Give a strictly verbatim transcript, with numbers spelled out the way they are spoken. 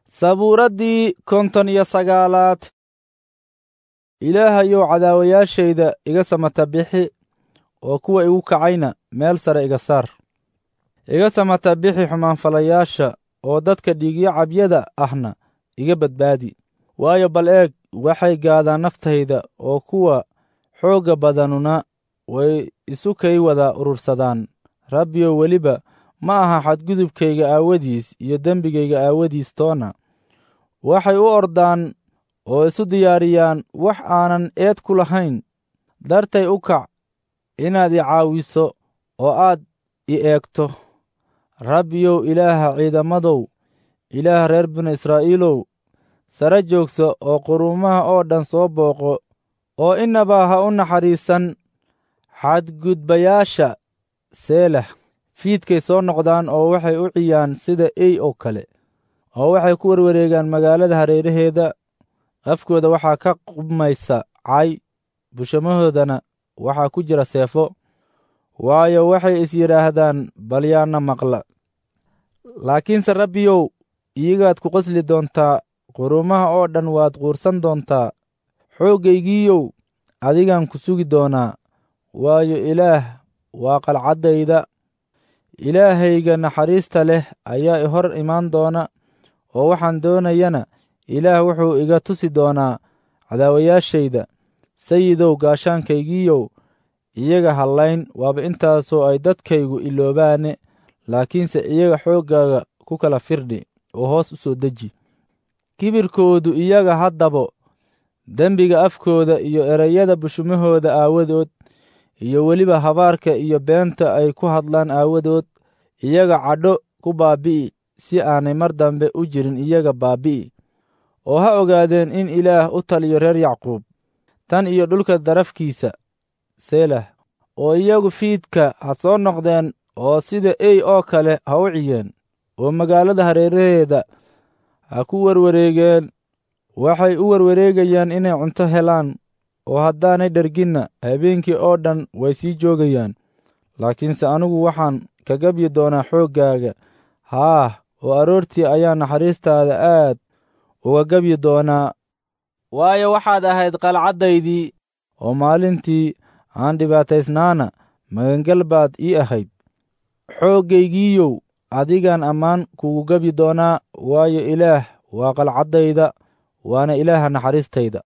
sabuuraddii konton iyo sagaalaad. ilaahayow cadaawayaashayda iga samata bixi, oo kuwa igu kacayna meel sare iga saar. iga samata bixi xumaanfalayaasha, oo dadka dhiigyo cabyada ahna iga badbaadi. waayo bal eeg, waxay gaadaan naftayda, oo kuwa xoogga badanuna way isu kay wada urursadaan. rabbiyow weliba ma aha xadgudubkayga aawadiis iyo dembigayga aawadiis toona. waxay u ordaan oo isu diyaariyaan wax aanan eed ku lahayn. dartay u kac inaad i caawiso oo aad i eegto. rabbiyow ilaaha ciidamadow, ilaaha reer binu israa'iilow, sare joogso oo quruumaha oo dhan soo booqo, oo innaba ha u naxariisan xadgudbayaasha. seelah. fiidkay soo noqdaan oo waxay u ciyaan sida ey oo kale, oo waxay ku werwareegaan magaalada hareeraheeda. afkooda waxaa ka qubmaysa cay, bushamahoodana waxaa ku jira seefo. waayo waxay is yidhaahdaan bal yaana maqla. laakiinse rabbiyow, iyagaad ku qosli doontaa, quruumaha oo dhan waad quursan doontaa. xooggaygiiyow, adigaan ku sugi doonaa, waayo ilaah waa qalcaddayda. ilaahayga naxariista leh ayaa i hor imaan doona, oo waxaan doonayana ilaah wuxuu iga tusi doonaa cadaawayaashayda. sayidow gaashaankaygiiyow, iyaga hallayn waaba intaasoo ay dadkaygu iloobaane. laakiinse iyaga xooggaaga ku kala firdhi oo hoos u soo deji. kibirkoodu iyaga ha dabo, dembiga afkooda iyo erayada bushumahooda aawadood, iyo weliba habaarka iyo beenta ay ku hadlaan aawadood. iyaga cadho ku baabbi'i, si aanay mar dambe u jirin iyaga baabbi'i. oo ha ogaadeen in ilaah u taliyo reer yacquub, tan iyo dhulka darafkiisa. selah. oo iyagu fiidka ha soo noqdeen, oo sida ey oo kale ha u ciyeen, oo magaalada hareeraheeda ha ku werwareegeen. waxay u werwareegayaan inay cunto helaan, oo haddaanay dherginna habeenkii oo dhan way sii joogayaan. laakiinse anigu waxaan ka gabyi doonaa xooggaaga. haah, oo aroortii ayaa naxariistaada aad uga gabyi doonaa. waayo waxaad ahayd qalcaddaydii, oo maalintii aan dhibaataysnaana magangal baad ii ahayd. xooggaygiiyow, adigaan ammaan kugu gabyi doonaa, waayo ilaah waa qalcaddayda, waana ilaaha naxariistayda.